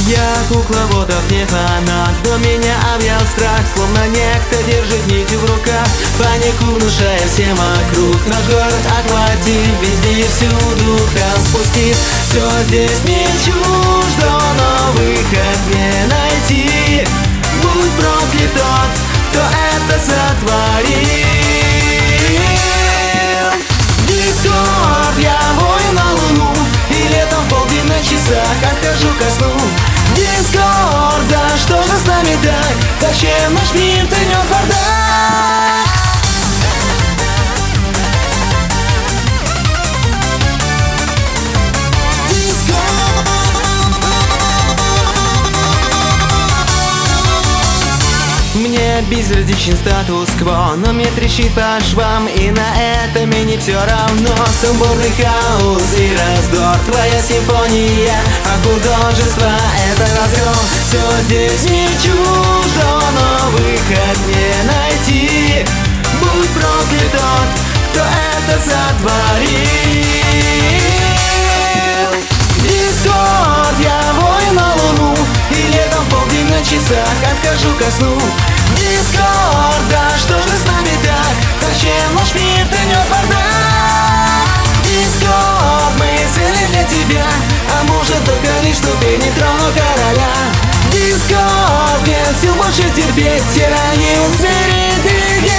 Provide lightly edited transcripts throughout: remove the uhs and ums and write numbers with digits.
Я кукловодов не фанат, но меня объял страх, словно некто держит нитью в руках, панику внушая всем вокруг. Наш город охватив, везде и всюду распустив. Все здесь мне чуждо, но выход не найти. Будь проклят тот, кто это сотворил. Дискорд, я воин на луну, и летом в полдень на часах отхожу ко сну. Дискорд, да что же с нами так? Зачем наш мир трясет бардак? Мне безразличен статус-кво, но мне трещит по швам, и на этом мне не все равно. Сумбурный хаос и раздор, твоя симфония, а художество — это разгром. Все здесь не чуждо, но выход не найти. Будь проклят тот, кто это сотворил. Дискорд, я воин на луну, и летом в полдень на часах отхожу ко сну. Дискорд, да что же с нами так? Зачем наш мир трясет бардак? Дискорд, мы цели для тебя, а может только лишь ступени трону короля. Дискорд, нет сил больше терпеть, тиранию смирит и гнев.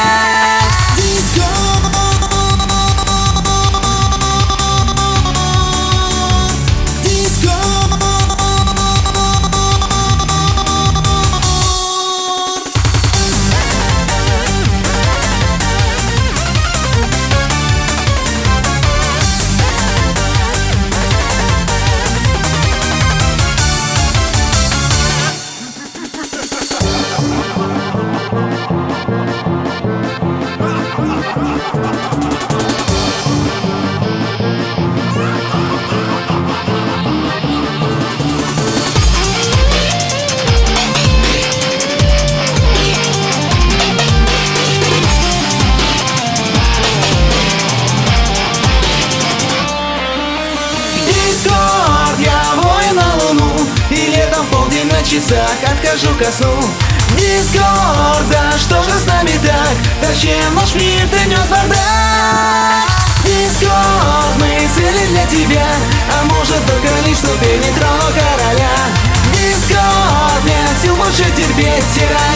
Дискорд, я воин на луну, и летом в полдень на часах отхожу ко сну. Дискорд, да что же с нами так? Зачем наш мир трясет бардак? Дискорд, мы цели для тебя, а может только лишь ступени трону короля. Дискорд, нет сил больше терпеть, тирания.